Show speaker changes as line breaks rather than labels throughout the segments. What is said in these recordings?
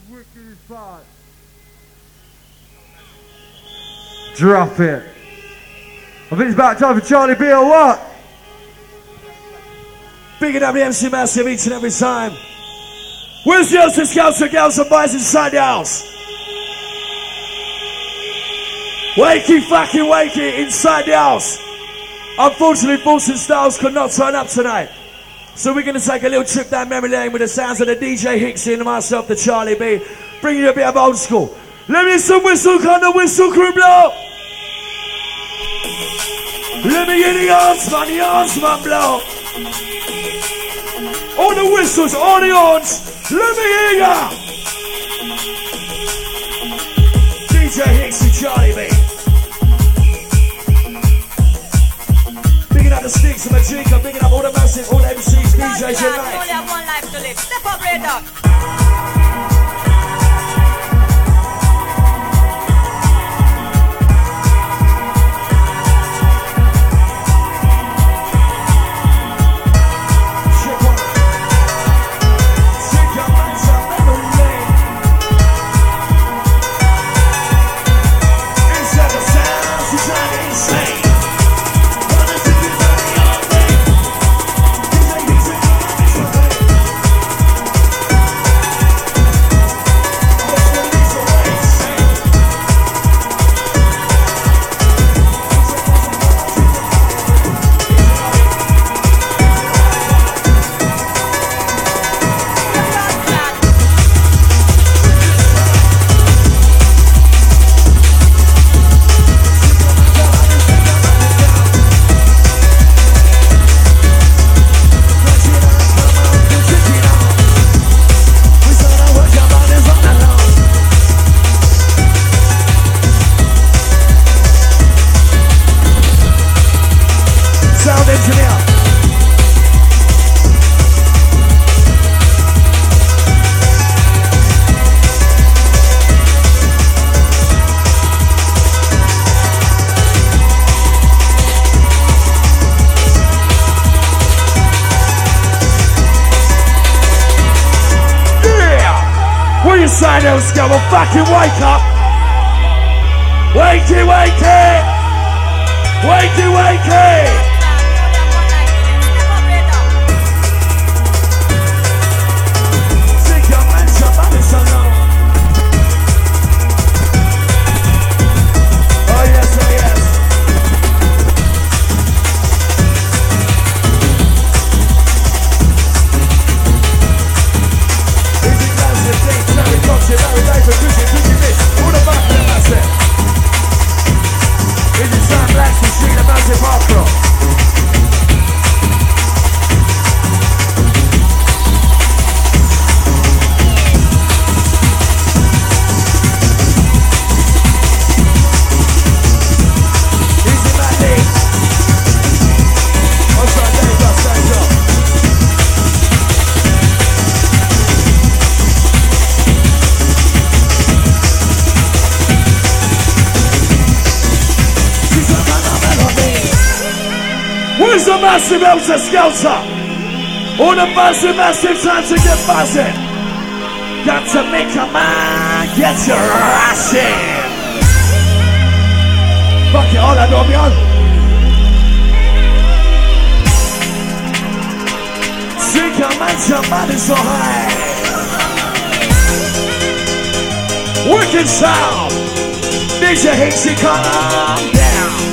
wicked as fuck. Drop it. I think it's about time for Charlie B or what?
Bigging up the MC Massive each and every time. Where's the other scouts and girls and boys inside the house? Wakey fucking wakey inside the house. Unfortunately, Fulton Styles could not turn up tonight. So we're going to take a little trip down memory lane with the sounds of the DJ Hicksy and myself, the Charlie B. Bringing you a bit of old school. Let me some whistle, can the whistle crew blow? Let me hear the arms man blow. All the whistles, all the horns, let me hear ya! DJ Hicksy, Charlie B. Bigging up the Sticks and Majika, bigging up all the massive, all the MCs, DJs, your night.
Only have one life to live. Step up, Red Dog.
Let's go, well, fucking wake up! Wakey, wakey! Wakey, wakey! Take your man, somebody so long. Oh yes, oh yes. Easy classic, deep, very toxic, very life, and pushing this. All the back of the massive. Easy Sam Blacks and Street, the massive hardcore. Where's the massive Elsa Skelter? All the massive time to get buzzing. Got to make a man get your ass in. Fuck it, all that don't be on. Take a man, somebody so high. Wicked sound. DJ Hicksy, calm down.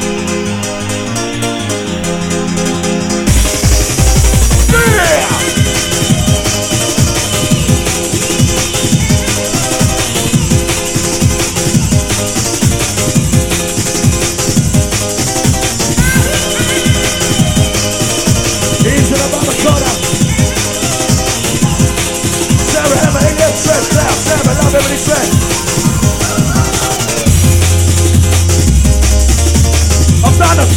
I'm done.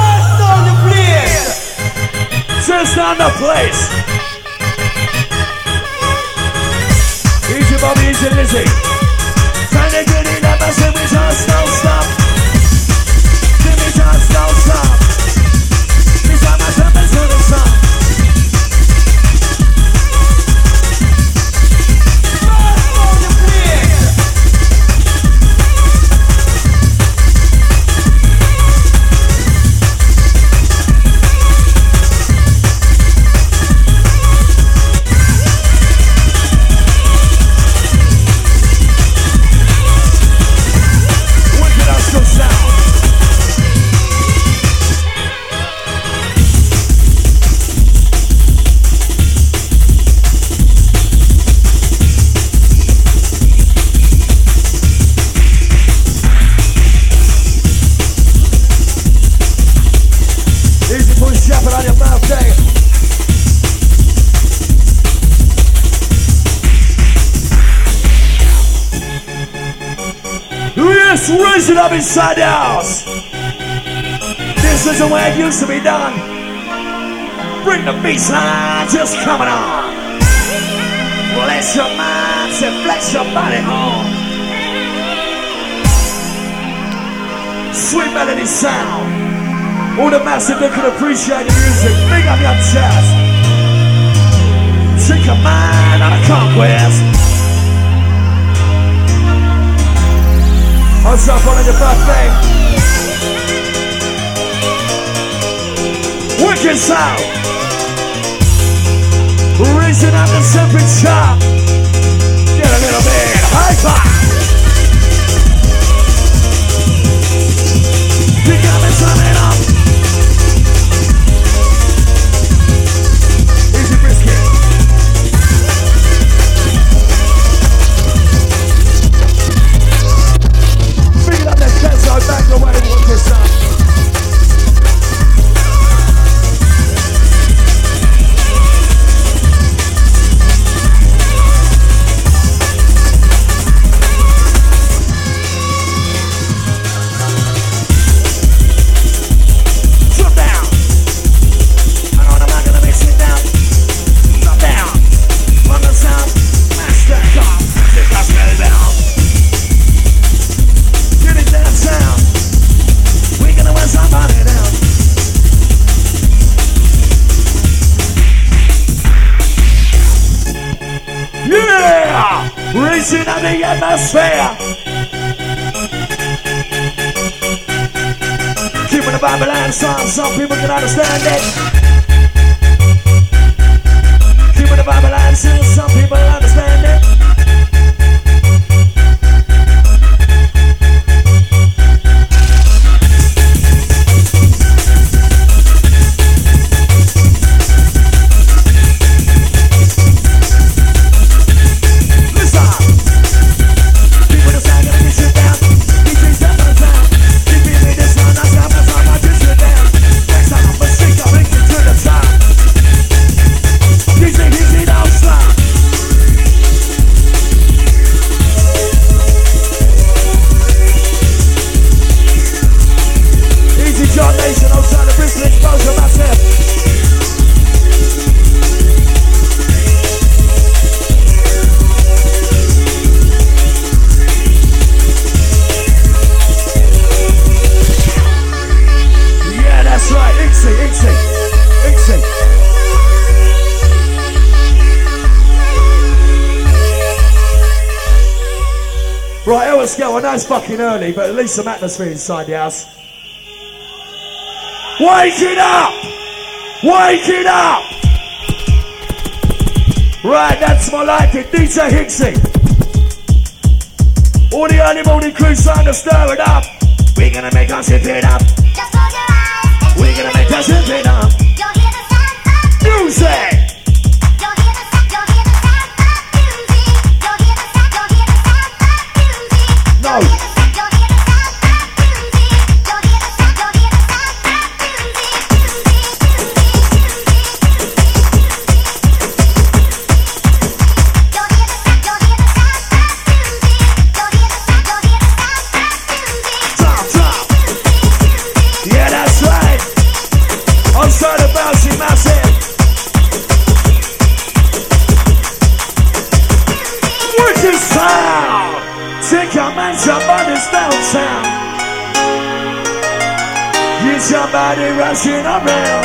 Just on the place. Listen, listen. Time to get it up, I said we just don't stop. Give me just don't stop. This time I step into the sun. Raise it up inside the house. This is the way it used to be done. Bring the bass line just coming on. Flex your mind, say flex your body on. Sweet melody sound. All the massive that can appreciate the music, big up your chest. Take your mind on a conquest. What's up on your birthday? Wicked sound. Raising up the temperature. Get a little bit hyper. You got me turning up. Easy brisket. So back the way to this up. Drop down. I know I'm not gonna mix it down. Drop down. Run the sound. Mash that up. Take us down. Get it downtown. We're gonna run somebody down. Yeah! Raising up the atmosphere. Keeping the Babylon song, some people can understand it. Keeping the Babylon song, some people understand it. Right, let's go. I know it's fucking early, but at least some atmosphere inside the house. Wake it up! Wake it up! Right, that's my like it. DJ Hicksy. All the early morning crew starting to stir it up. We're gonna make us hip it up.
Just close your eyes.
We're gonna make us hip it up.
You'll hear the sound of
Music!
You'll hear the sound of music. You'll hear the sound of music.
No.
You'll hear the sound of music. You'll hear the sound of music.
Drop, drop. Yeah, that's right. I'm starting to bounce massive. somebody rushing around.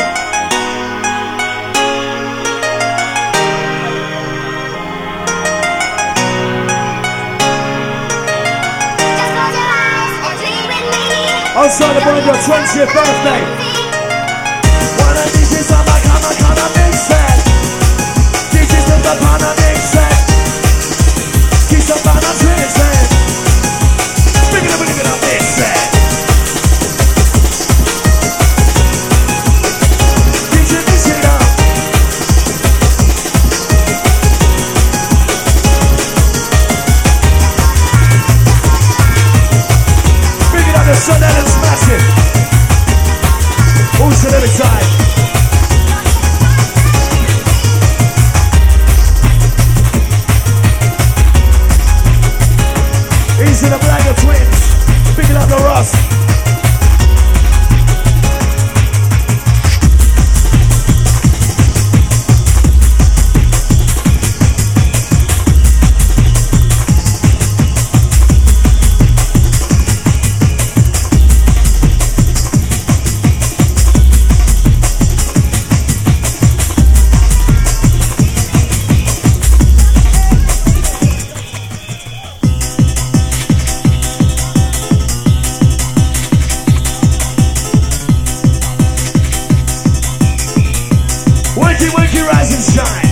Just close your eyes and dream with me.
I'll celebrate your 20th birthday. Wanna DJ samba come mix it. DJ step up on a mix it. Keep up on a twist it. Bring it up, mix it. DJ mix it up. Bring it up, the sun and it's massive. Who's the other side? He's in the black of twins. Picking up the rust. Wakey, rise and shine.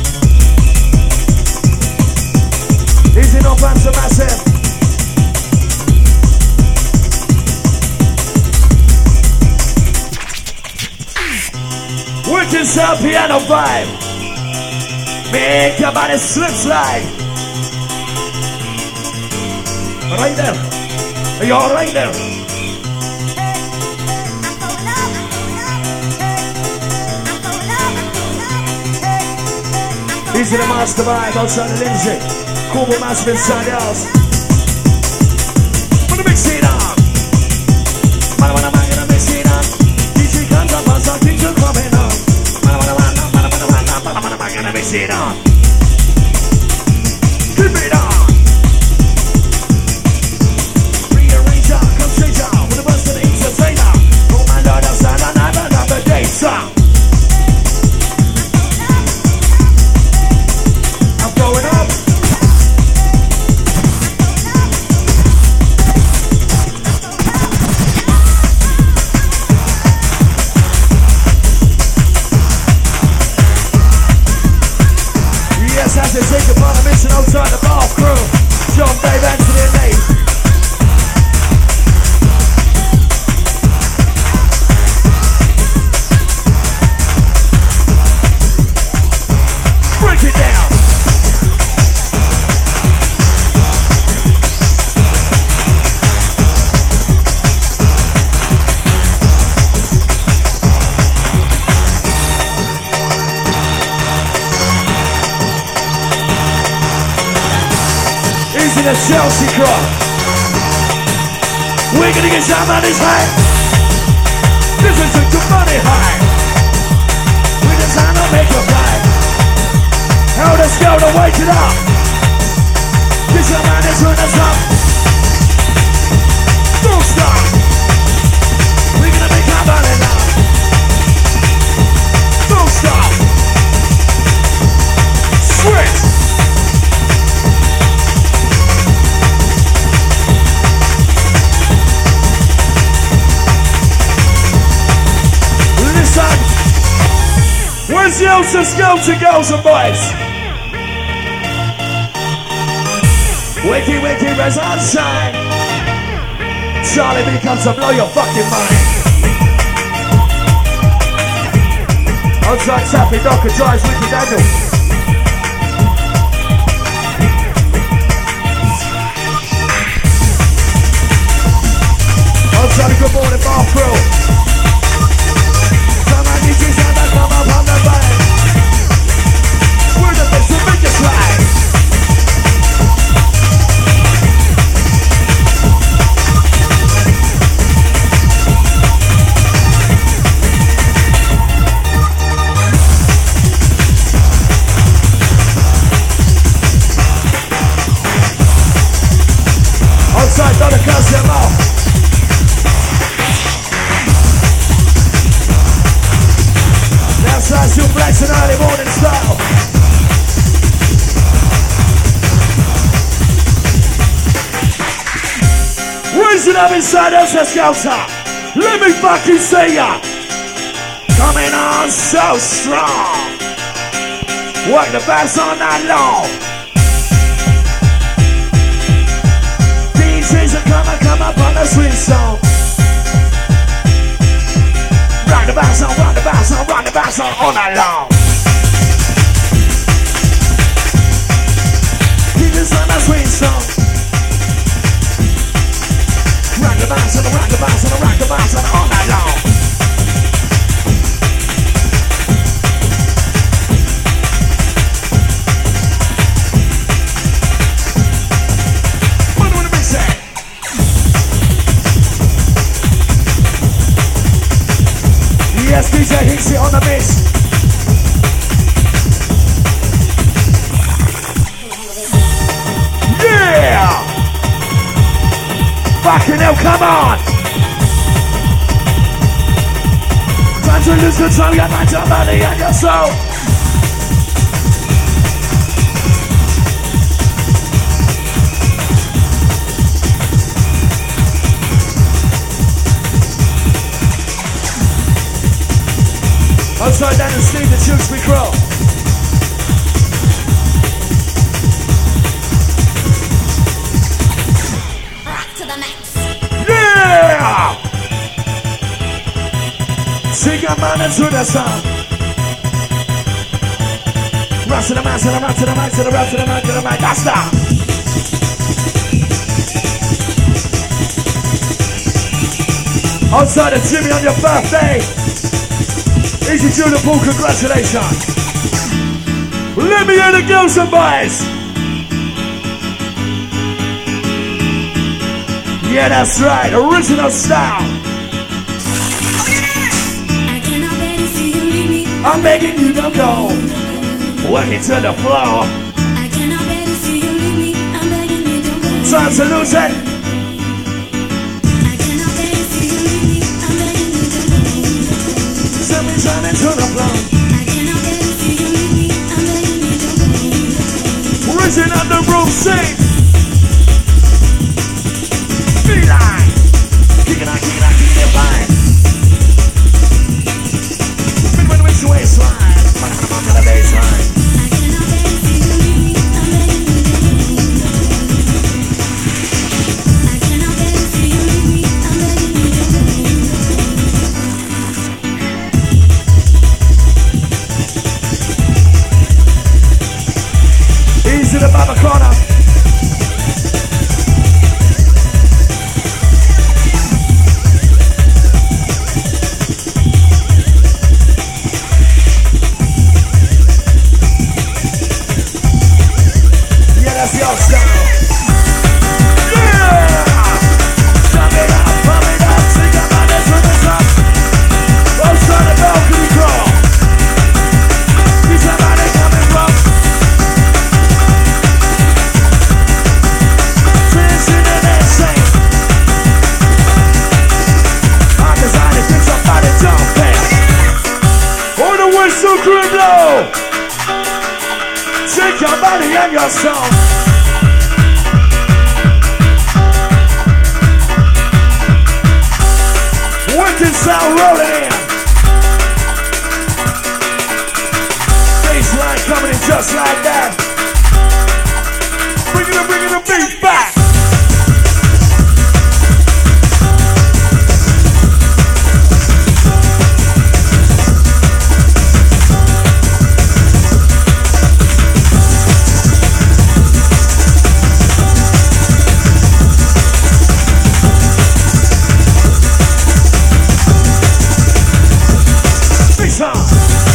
Easy, no pants, massive. Working sound piano vibe. Make your body slip slide. Right there. Are you all right there? Easy the master vibe outside the Lindsay. Cool massive inside the house. Wanna mix it up. Wanna mix it up. DJ comes up on something to coming up. Wanna mix it up. Keep it on. Rearrange up, come straight down. With the bust of the entertainer. Oh my lord, outside another day song. Going up. Yes, as they take upon a mission outside the bar crew. John Dave Anthony and Nate. Break it down. In a Chelsea crop. We're gonna get some money's high. This is a good money high. We design to make a fly. How to go to wake it up. Get your money, turn us up. Don't stop. We're gonna make our money now. Don't stop. Switch. Where's the oldest skelter girls and boys? Wakey, rise and shine. Charlie B comes to blow your fucking mind. Outside Taffy Docker drives Ricky Daniel. Outside a good morning bar crew. Come up on the bike. We're the best to make it slide. Outside, don't cuss them out. it up inside us, let's go, top. Let me fucking see ya. Coming on so strong. Work the bass all night long. DJs are come up on the swing song. Rock the bass on, rock the bass on, rock the bass on all night long. Keep this on the swing song. Rock the bass on, rock the bass on, rock the bass on all night long. Yes, DJ Hicksy on the mix. Yeah! Fucking hell, come on! Time to lose control, you got mind, your body and your soul. Upside down and Steve the Chooks we grow.
Rock to the max.
Yeah! Take your man into the sound. Rock to the man, to the man, to the man, to the man, to the man, to the man. That's that. Outside of Jimmy on your birthday. Easy Judah Paul, congratulations. Let me hear the girls and boys. Yeah, that's right, original style.
I cannot bear to see you leave me.
I'm begging you to go. Working to the floor.
I cannot bear to see you leave me. I'm begging you to go.
Time to lose it.
I cannot bear to see you leave me. I'm begging you to go.
Send me turning to the floor.
I cannot bear to see you leave me. I'm begging you to go.
Risen on the roof, sing. Feline. Kicking on, kicking it fine. Big one with your waistline. I'm on the baseline.
I cannot bear to see you leave me. I'm begging you to go. I cannot bear to see you leave me. I'm begging you to go.
Easy to Baba Corner. Yeah, that's your style. Yeah! Jump it up, pump it up, sing your money to the top. Outside the balcony crawl. See somebody coming from. Dancing and dancing. I decided to somebody jumping. On the whistle crew blow. Shake your body and your soul. Wicked sound rolling in. Bassline coming in just like that. Bringing the beat back. Big time.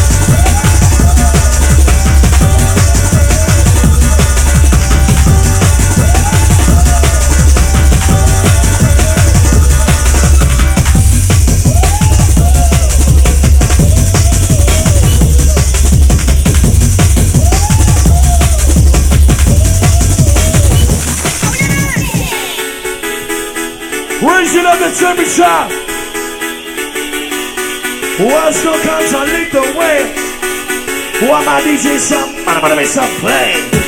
Raising up the temperature. What's gonna come to lead the way? What my DJ some? I'm gonna make some play.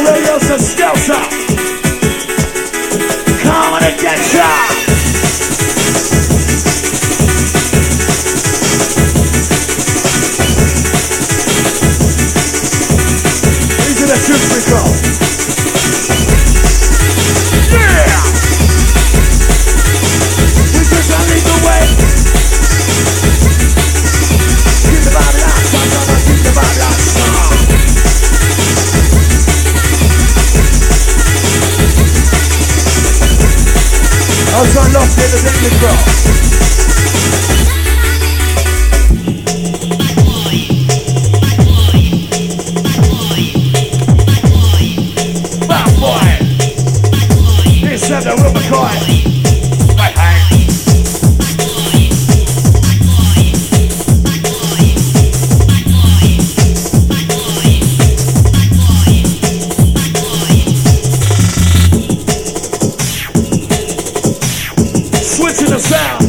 radio to Skelter. Come on and get shot. Into the truth we go. Yeah! We just don't lead the way. Keep the vibe loud, keep the vibe loud. I was so lost in the English crowd. Bad boy. This is the Will McCoy. Hey, hey. Switching the sound.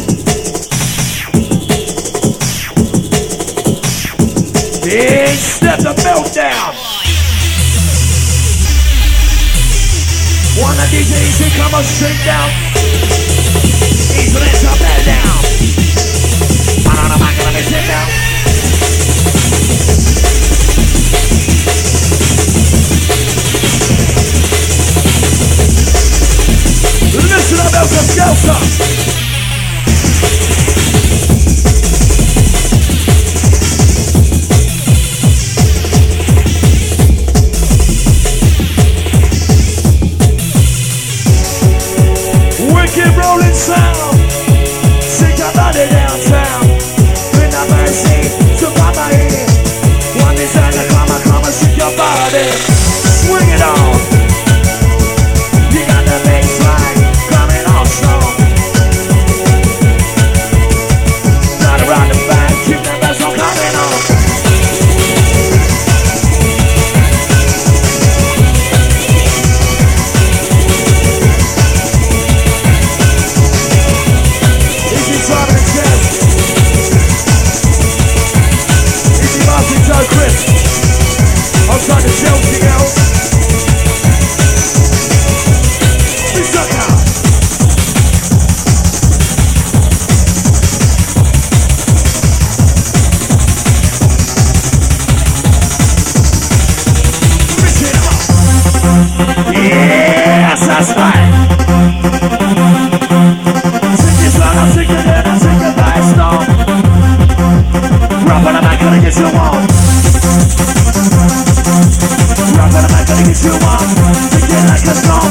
Big step the meltdown. Wanna DJ easy, come on straight down. Easy, let's drop that down. I don't know, I'm gonna sit down. Listen up, Elsa Skelter. Wicked rolling sound. Shake your body downtown. Bring the mercy to Papa here. One designer, come on, shake your body. Swing it on. You got the bass line coming on strong. Not around the back, keep the bass on coming on. Easy driving the chest. Easy Martin Joe Chris. Outside the Chelsea girl. Yes, that's right. Take this one, I'll take it in, I'll take it by storm. Rock on the mic, gonna get you on. Rock on the mic, gonna get you on. Take it like a storm.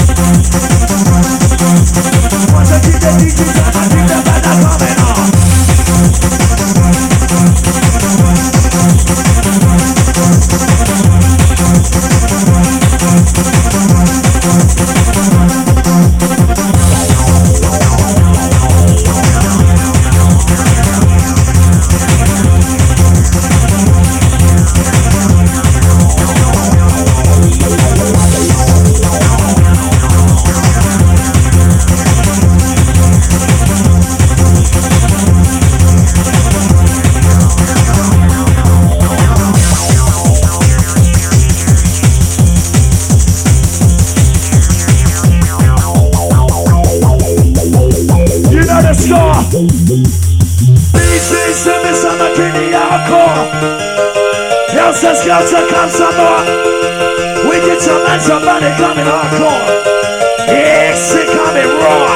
Once I keep the DJ down, I think the band are coming on. Skelter, come some more. We get some man, somebody coming hardcore. It's coming raw.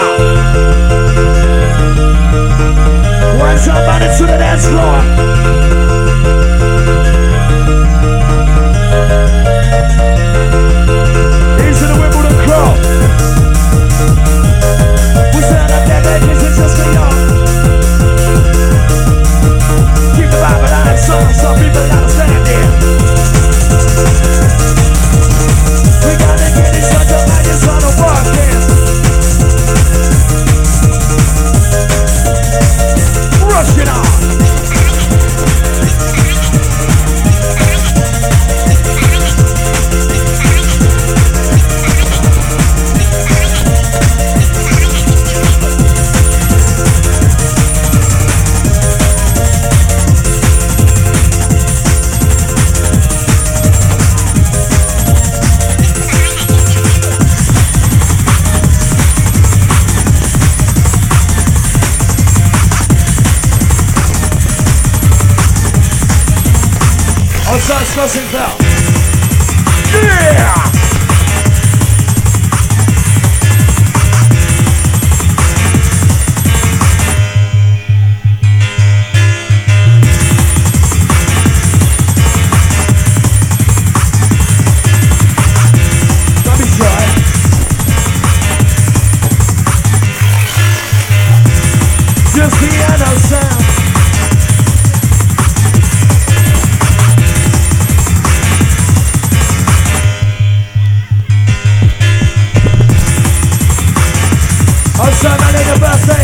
Want somebody to the dance floor. Into the Wimbledon crowd. We stand up there, baby, it's just for y'all. Keep the vibe alive, some people gotta stand there. We gotta get it shut up like it's on the podcast. Rush it on. outside Scottsdale. Yeah! Don't be shy. Just piano sound. Outside my nigga birthday.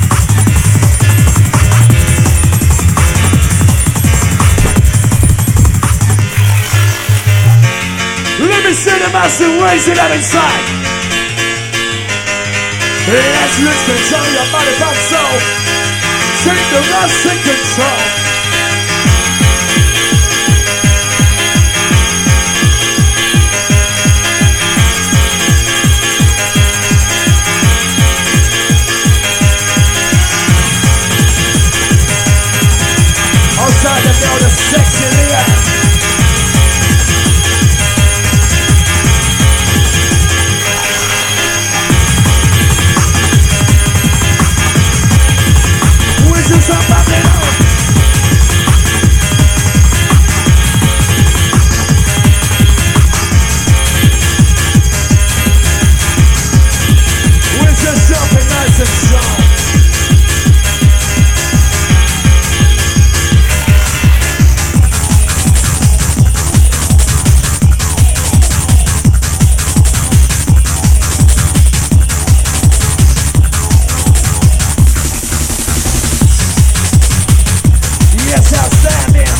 Let me see the massive raise it up inside. Let's lose control your body, body, soul. Take the rest in control. Outside the building, sexy in the air. We're just up and down. We're just jumping nice and strong. Yes, outstanding.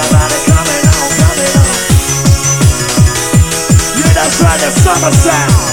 Summer sound.